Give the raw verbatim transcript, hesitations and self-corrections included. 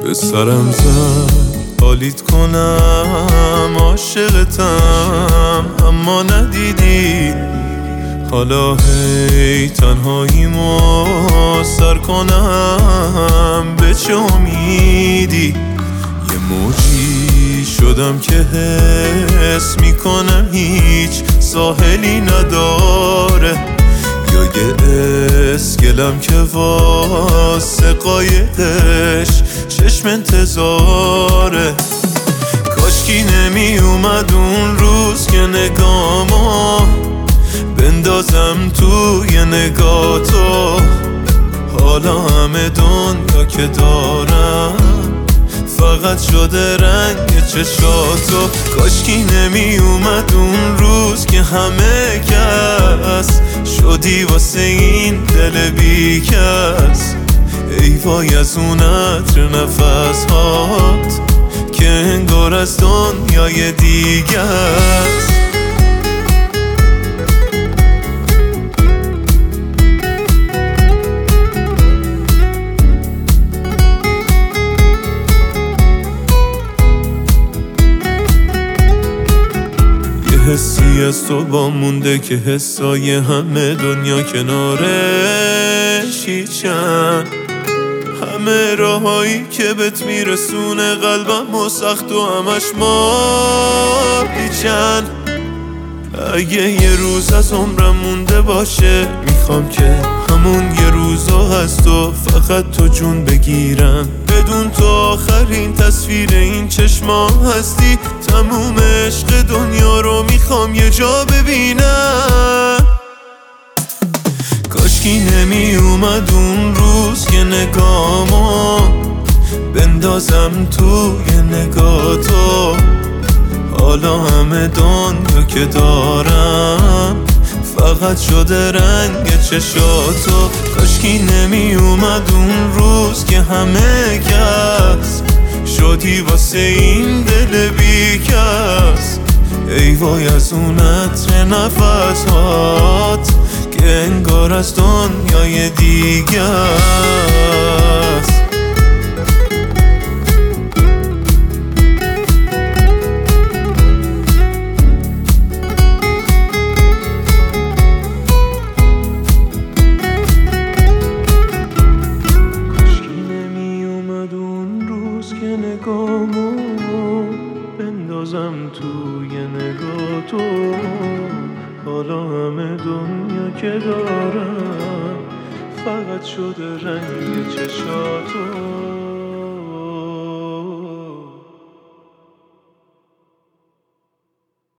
به سرم زد حالیت کنم عاشقتم اما ندیدی. حالا هی تنهاییمو سر کنم به چه امیدی. یه موجی شدم که حس میکنم هیچ ساحلی نداره، یا یه اسکلم که واسه قایقش چشم انتظاره. کاشکی نمی اومد اون روز که نگامو بندازم توی نگاه تو. حالا همه دنیا که دارم فقط شده رنگ چشاتو. کاشکی نمی اومد اون روز که همه کس شدی واسه این دل بی کس. ای وای از اون عطر نفس هات که انگار از دنیای دیگه است. حسی از تو با مونده که حسای همه دنیا کنارش هیچن. همه راهایی که بهت میرسونه قلبم و سخت و همش ما بیچن. اگه یه روز از عمرم مونده باشه میخوام که همون یه روزا هست و فقط تو جون بگیرم. بدون تو آخرین تصویر این چشما هستی. تموم عشق دنیا رو میخوام یه جا ببینم. کاشکی نمی اومد اون روز که نگامو بندازم توی نگاه تو. حالا همه دنیا که دارم فقط شده رنگ چشاتو. کاشکی نمی اومد اون روز که همه کس شدی واسه این دل بی کس. ای وای از اون عطر نفس هات که انگار از دنیای دیگه است. که نگامو بندازم توی نگاه تو. حالا همه دنیا که دارم فقط شده رنگ چشاتو.